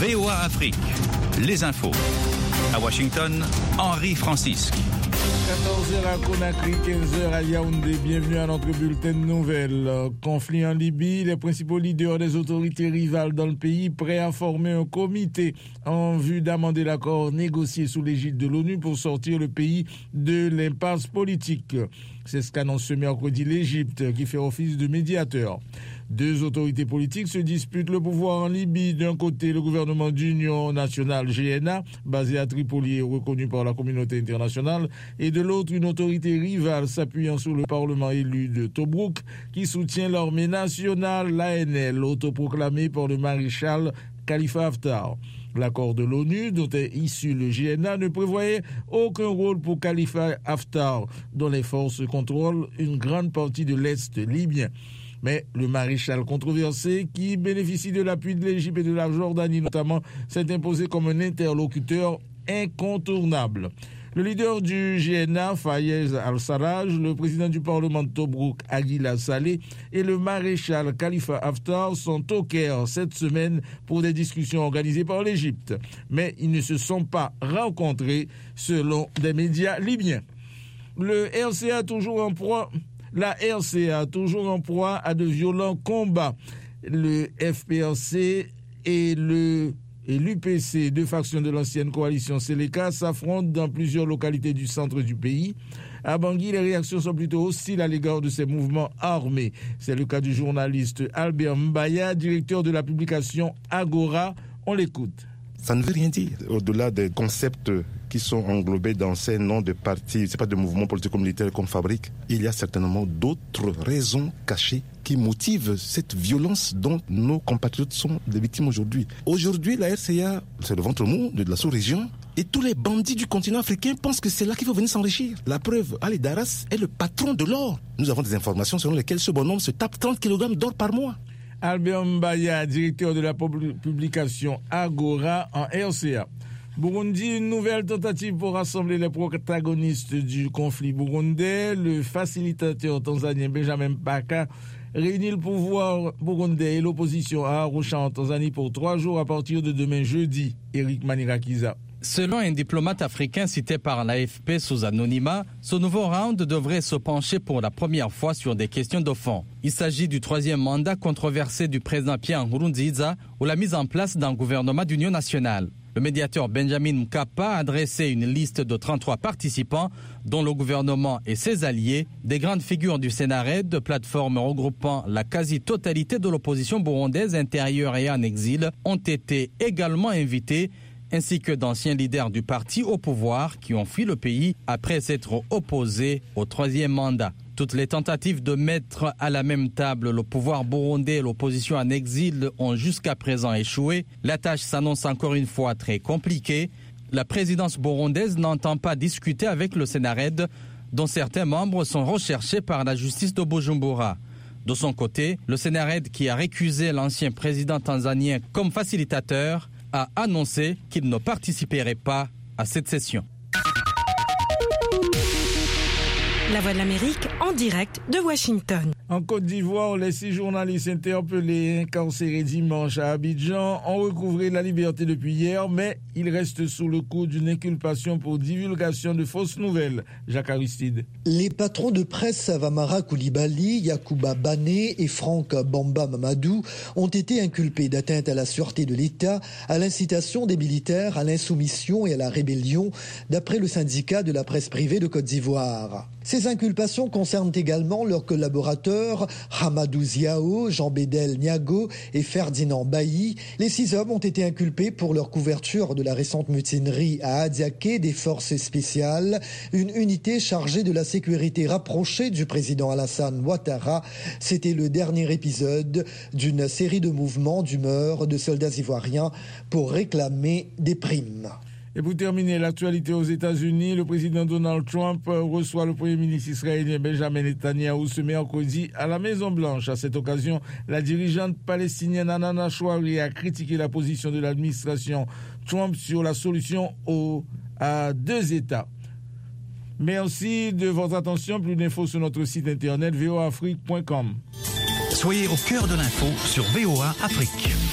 VOA Afrique, les infos. À Washington, Henri Francisque. 14h à Conakry, 15h à Yaoundé. Bienvenue à notre bulletin de nouvelles. Conflit en Libye, les principaux leaders des autorités rivales dans le pays prêts à former un comité en vue d'amender l'accord négocié sous l'égide de l'ONU pour sortir le pays de l'impasse politique. C'est ce qu'annonce ce mercredi l'Égypte, qui fait office de médiateur. Deux autorités politiques se disputent le pouvoir en Libye. D'un côté, le gouvernement d'union nationale GNA, basé à Tripoli et reconnu par la communauté internationale, et de l'autre, une autorité rivale s'appuyant sur le parlement élu de Tobrouk, qui soutient l'armée nationale, l'ANL, autoproclamée par le maréchal Khalifa Haftar. L'accord de l'ONU, dont est issu le GNA, ne prévoyait aucun rôle pour Khalifa Haftar, dont les forces contrôlent une grande partie de l'Est libyen. Mais le maréchal controversé, qui bénéficie de l'appui de l'Égypte et de la Jordanie notamment, s'est imposé comme un interlocuteur incontournable. Le leader du GNA, Fayez al-Sarraj, le président du Parlement de Tobrouk, Aguila Saleh, et le maréchal Khalifa Haftar sont au Caire cette semaine pour des discussions organisées par l'Égypte. Mais ils ne se sont pas rencontrés selon des médias libyens. La RCA toujours en proie à de violents combats. Le FPRC et l'UPC, deux factions de l'ancienne coalition Seleka, s'affrontent dans plusieurs localités du centre du pays. À Bangui, les réactions sont plutôt hostiles à l'égard de ces mouvements armés. C'est le cas du journaliste Albert Mbaya, directeur de la publication Agora. On l'écoute. Ça ne veut rien dire. Au-delà des concepts qui sont englobés dans ces noms de partis, c'est pas de mouvements politico-militaires qu'on fabrique. Il y a certainement d'autres raisons cachées qui motivent cette violence dont nos compatriotes sont les victimes aujourd'hui. Aujourd'hui, la RCA, c'est le ventre mou de la sous-région. Et tous les bandits du continent africain pensent que c'est là qu'il faut venir s'enrichir. La preuve, Ali Daras est le patron de l'or. Nous avons des informations selon lesquelles ce bonhomme se tape 30 kg d'or par mois. Albert Mbaya, directeur de la publication Agora en RCA. Burundi, une nouvelle tentative pour rassembler les protagonistes du conflit burundais. Le facilitateur tanzanien Benjamin Mpaka réunit le pouvoir burundais et l'opposition à Arusha en Tanzanie pour 3 jours à partir de demain jeudi. Eric Manirakiza. Selon un diplomate africain cité par l'AFP sous anonymat, ce nouveau round devrait se pencher pour la première fois sur des questions de fond. Il s'agit du 3e mandat controversé du président Pierre Nkurunziza ou la mise en place d'un gouvernement d'union nationale. Le médiateur Benjamin Mkapa a dressé une liste de 33 participants, dont le gouvernement et ses alliés, des grandes figures du Sénarède, plateforme regroupant la quasi-totalité de l'opposition burundaise intérieure et en exil, ont été également invités, ainsi que d'anciens leaders du parti au pouvoir qui ont fui le pays après s'être opposés au 3e mandat. Toutes les tentatives de mettre à la même table le pouvoir burundais et l'opposition en exil ont jusqu'à présent échoué. La tâche s'annonce encore une fois très compliquée. La présidence burundaise n'entend pas discuter avec le Sénarède, dont certains membres sont recherchés par la justice de Bujumbura. De son côté, le Sénarède, qui a récusé l'ancien président tanzanien comme facilitateur, a annoncé qu'il ne participerait pas à cette session. La Voix de l'Amérique en direct de Washington. En Côte d'Ivoire, les 6 journalistes interpellés et incarcérés dimanche à Abidjan ont recouvré la liberté depuis hier, mais ils restent sous le coup d'une inculpation pour divulgation de fausses nouvelles. Jacques Aristide. Les patrons de presse Savamara Koulibaly, Yacouba Bané et Franck Bamba Mamadou ont été inculpés d'atteinte à la sûreté de l'État, à l'incitation des militaires, à l'insoumission et à la rébellion, d'après le syndicat de la presse privée de Côte d'Ivoire. Ces inculpations concernent également leurs collaborateurs Hamadou Ziao, Jean-Bédel Niago et Ferdinand Bailly. Les 6 hommes ont été inculpés pour leur couverture de la récente mutinerie à Adiaké des forces spéciales, une unité chargée de la sécurité rapprochée du président Alassane Ouattara. C'était le dernier épisode d'une série de mouvements d'humeur de soldats ivoiriens pour réclamer des primes. Et pour terminer, l'actualité aux États-Unis, le président Donald Trump reçoit le premier ministre israélien Benjamin Netanyahu ce mercredi à la Maison-Blanche. À cette occasion, la dirigeante palestinienne Hanana Chouari a critiqué la position de l'administration Trump sur la solution à 2 États. Merci de votre attention. Plus d'infos sur notre site internet voaafrique.com. Soyez au cœur de l'info sur VOA Afrique.